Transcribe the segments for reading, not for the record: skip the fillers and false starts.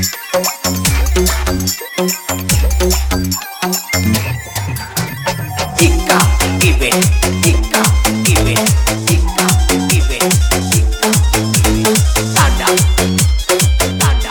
Ika event, Ika event, Ika event, Ika event. Tanda, tanda,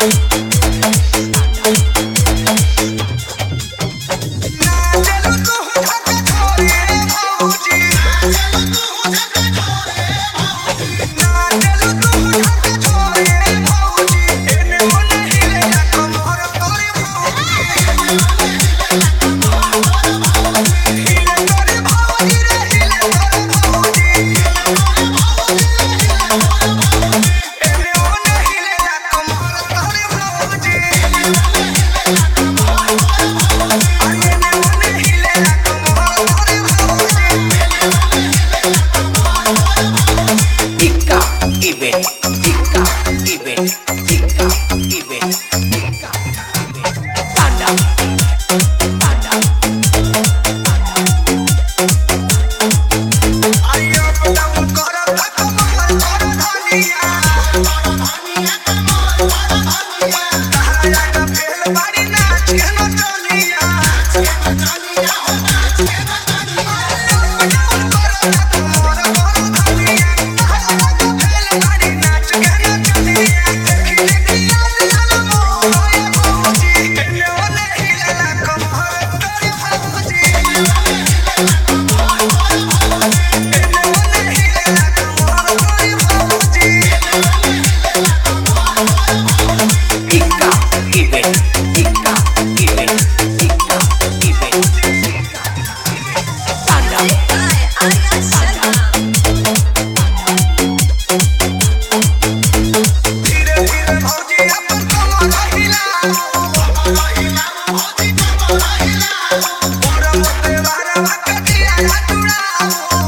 Ika event, Ika event, Ika event, Ika event. Tanda, tanda. Ayo pulang koro kamar koro dhaniya, tahaya phel bari naach keno dhaniya, Ika event, Ika event, Ika event, Ika tanda, tanda. धीरे धीरे भौजी अपन कमर हिलाओ, बड़ा मोटे बारा कटिया जुड़ाओ,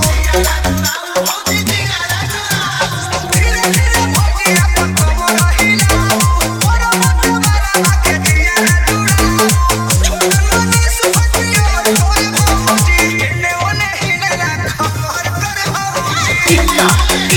धीरे धीरे भौजी अपन कमर हिलाओ, बड़ा मोटे बारा कटिया जुड़ाओ, छोटन मनीष भटिया तोरे भौजी एने ओने हिलेला खबर करे भौजी। Ika